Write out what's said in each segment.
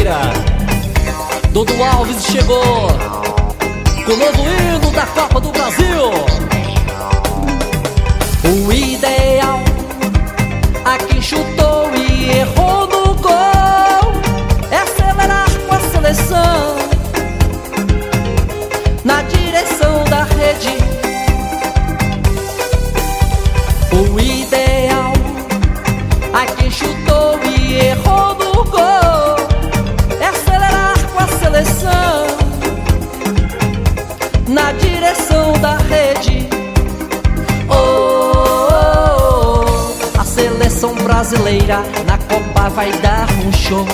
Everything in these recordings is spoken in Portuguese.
brasileira. Dudu Alves chegou com o novo hino da Copa do Brasil. O ideal a quem chutou e errou no gol é acelerar com a seleção na direção da rede. O ideal a quem chutou e errou no gol é acelerar com a seleção na direção da rede. A seleção brasileira na Copa vai dar um show.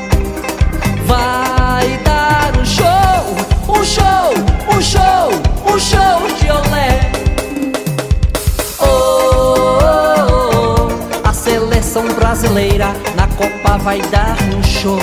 Vai dar um show, um show, um show, um show de olé. A seleção brasileira na Copa vai dar um show.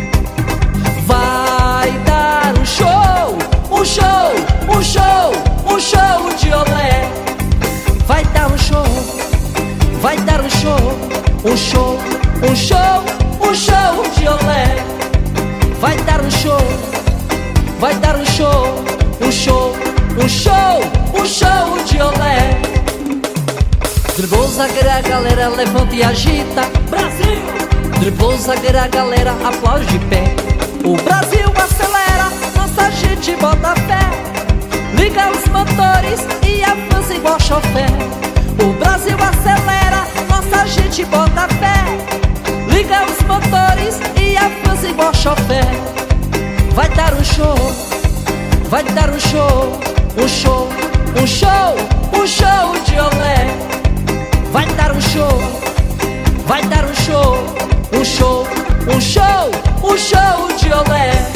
Vai dar um show, um show, um show, um show de olé. Vai dar um show, vai dar um show, um show, um show, um show de olé. Vai dar um show, vai dar um show, um show, um show, um show de olé. Driblou zagueira, a galera levanta e agita. Brasil! Driblou zagueira, a galera aplaude de pé. O Brasil acelera, nossa gente bota fé. Liga os motores e avança igual chofé. O Brasil acelera, nossa gente bota fé. Liga os motores e avança igual chofé. Vai dar um show, vai dar um show, um show, um show, um show de olé. Vai dar um show, vai dar um show, um show, um show, um show de olé.